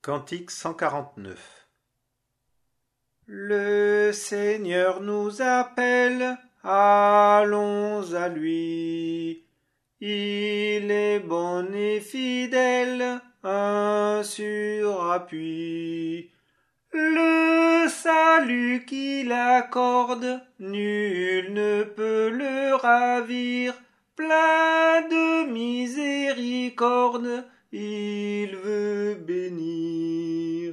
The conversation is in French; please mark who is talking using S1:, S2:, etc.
S1: Cantique 149. Le Seigneur nous appelle, allons à lui. Il est bon et fidèle, un sûr appui. Le salut qu'il accorde, nul ne peut le ravir. Plein de miséricorde, il veut bénir.